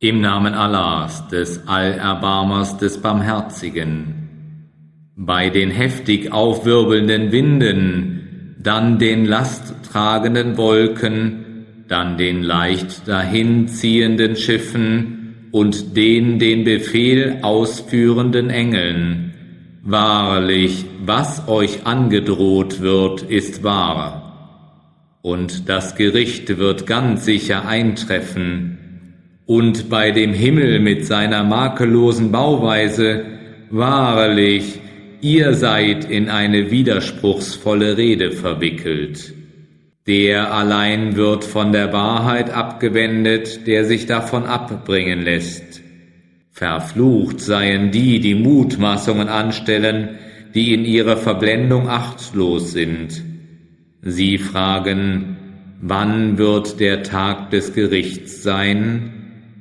Im Namen Allahs, des Allerbarmers, des Barmherzigen. Bei den heftig aufwirbelnden Winden, dann den lasttragenden Wolken, dann den leicht dahinziehenden Schiffen und den Befehl ausführenden Engeln. Wahrlich, was euch angedroht wird, ist wahr. Und das Gericht wird ganz sicher eintreffen. Und bei dem Himmel mit seiner makellosen Bauweise, wahrlich, ihr seid in eine widerspruchsvolle Rede verwickelt. Der allein wird von der Wahrheit abgewendet, der sich davon abbringen lässt. Verflucht seien die, die Mutmaßungen anstellen, die in ihrer Verblendung achtlos sind. Sie fragen, wann wird der Tag des Gerichts sein?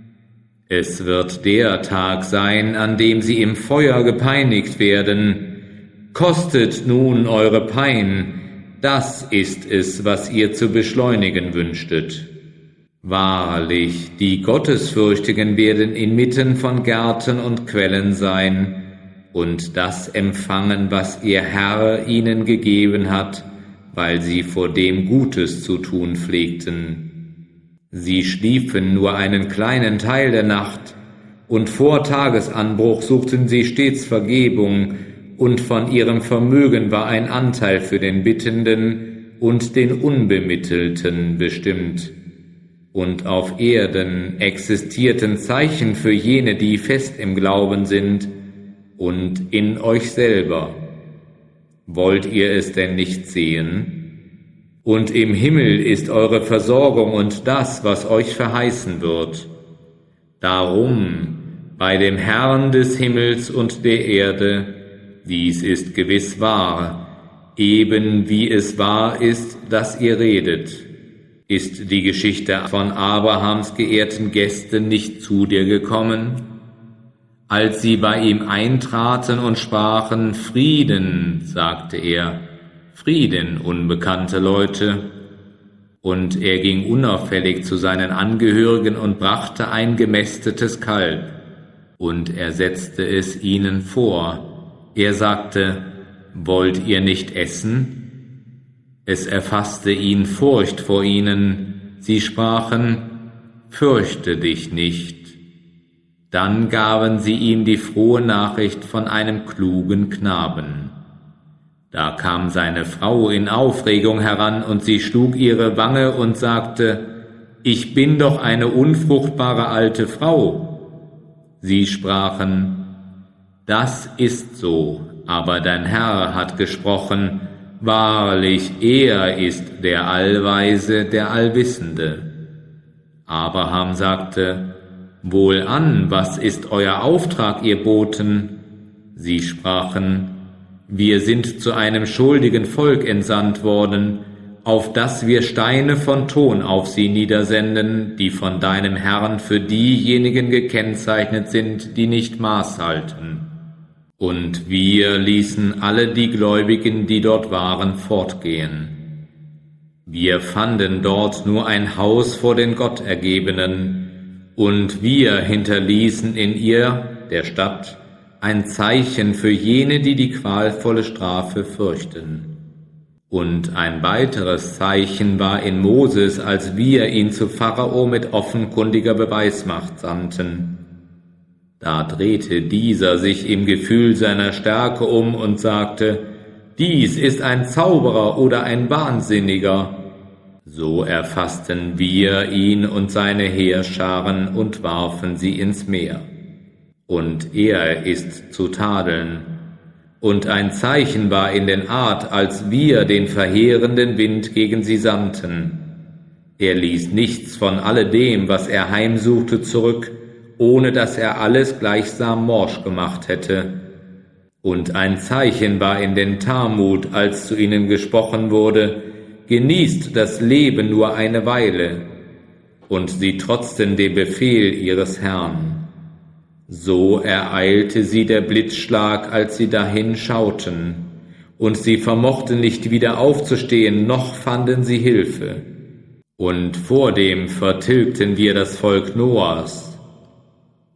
Es wird der Tag sein, an dem sie im Feuer gepeinigt werden. Kostet nun eure Pein, das ist es, was ihr zu beschleunigen wünschtet. Wahrlich, die Gottesfürchtigen werden inmitten von Gärten und Quellen sein und das empfangen, was ihr Herr ihnen gegeben hat, weil sie vor dem Gutes zu tun pflegten. Sie schliefen nur einen kleinen Teil der Nacht, und vor Tagesanbruch suchten sie stets Vergebung, und von ihrem Vermögen war ein Anteil für den Bittenden und den Unbemittelten bestimmt. Und auf Erden existierten Zeichen für jene, die fest im Glauben sind, und in euch selber. Wollt ihr es denn nicht sehen? Und im Himmel ist eure Versorgung und das, was euch verheißen wird. Darum, bei dem Herrn des Himmels und der Erde, dies ist gewiss wahr, eben wie es wahr ist, dass ihr redet. Ist die Geschichte von Abrahams geehrten Gästen nicht zu dir gekommen? Als sie bei ihm eintraten und sprachen, Frieden, sagte er, Frieden, unbekannte Leute. Und er ging unauffällig zu seinen Angehörigen und brachte ein gemästetes Kalb. Und er setzte es ihnen vor. Er sagte, wollt ihr nicht essen? Es erfasste ihn Furcht vor ihnen. Sie sprachen, fürchte dich nicht. Dann gaben sie ihm die frohe Nachricht von einem klugen Knaben. Da kam seine Frau in Aufregung heran, und sie schlug ihre Wange und sagte, ich bin doch eine unfruchtbare alte Frau. Sie sprachen, das ist so, aber dein Herr hat gesprochen, wahrlich, er ist der Allweise, der Allwissende. Abraham sagte, wohlan, was ist euer Auftrag, ihr Boten? Sie sprachen, wir sind zu einem schuldigen Volk entsandt worden, auf das wir Steine von Ton auf sie niedersenden, die von deinem Herrn für diejenigen gekennzeichnet sind, die nicht Maß halten. Und wir ließen alle die Gläubigen, die dort waren, fortgehen. Wir fanden dort nur ein Haus vor den Gottergebenen, und wir hinterließen in ihr, der Stadt, ein Zeichen für jene, die die qualvolle Strafe fürchten. Und ein weiteres Zeichen war in Moses, als wir ihn zu Pharao mit offenkundiger Beweismacht sandten. Da drehte dieser sich im Gefühl seiner Stärke um und sagte, dies ist ein Zauberer oder ein Wahnsinniger. So erfassten wir ihn und seine Heerscharen und warfen sie ins Meer. Und er ist zu tadeln. Und ein Zeichen war in den Art, als wir den verheerenden Wind gegen sie sandten. Er ließ nichts von alledem, was er heimsuchte, zurück, ohne dass er alles gleichsam morsch gemacht hätte. Und ein Zeichen war in den Talmud, als zu ihnen gesprochen wurde, genießt das Leben nur eine Weile. Und sie trotzten dem Befehl ihres Herrn. So ereilte sie der Blitzschlag, als sie dahin schauten, und sie vermochten nicht wieder aufzustehen, noch fanden sie Hilfe. Und vordem vertilgten wir das Volk Noahs.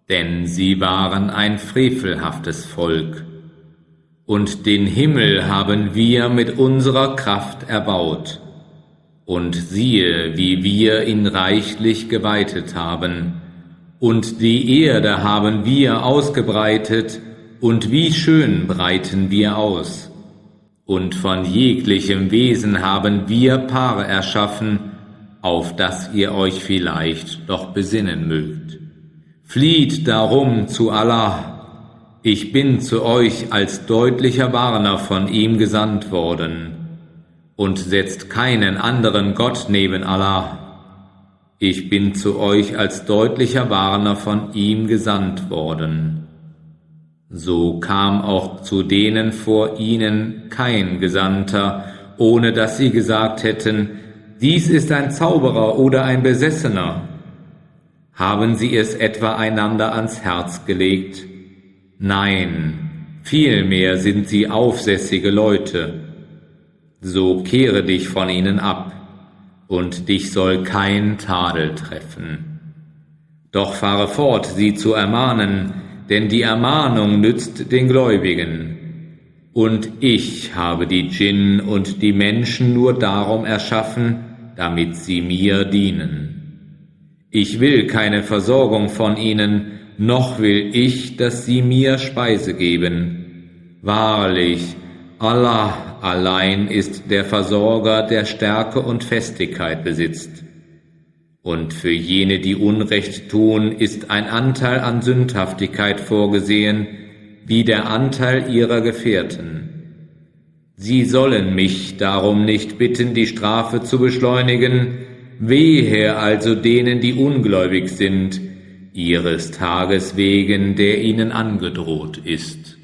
denn sie waren ein frevelhaftes Volk. Und den Himmel haben wir mit unserer Kraft erbaut. Und siehe, wie wir ihn reichlich geweitet haben. Und die Erde haben wir ausgebreitet, und wie schön breiten wir aus. Und von jeglichem Wesen haben wir Paare erschaffen, auf das ihr euch vielleicht doch besinnen mögt. Flieht darum zu Allah. Ich bin zu euch als deutlicher Warner von ihm gesandt worden. Und setzt keinen anderen Gott neben Allah. Ich bin zu euch als deutlicher Warner von ihm gesandt worden. So kam auch zu denen vor ihnen kein Gesandter, ohne dass sie gesagt hätten, dies ist ein Zauberer oder ein Besessener. Haben sie es etwa einander ans Herz gelegt? Nein, vielmehr sind sie aufsässige Leute. So kehre dich von ihnen ab, und dich soll kein Tadel treffen. Doch fahre fort, sie zu ermahnen, denn die Ermahnung nützt den Gläubigen. Und ich habe die Djinn und die Menschen nur darum erschaffen, damit sie mir dienen. Ich will keine Versorgung von ihnen, noch will ich, dass sie mir Speise geben. Wahrlich, Allah allein ist der Versorger, der Stärke und Festigkeit besitzt. Und für jene, die Unrecht tun, ist ein Anteil an Sündhaftigkeit vorgesehen, wie der Anteil ihrer Gefährten. Sie sollen mich darum nicht bitten, die Strafe zu beschleunigen, wehe also denen, die ungläubig sind, ihres Tages wegen, der ihnen angedroht ist.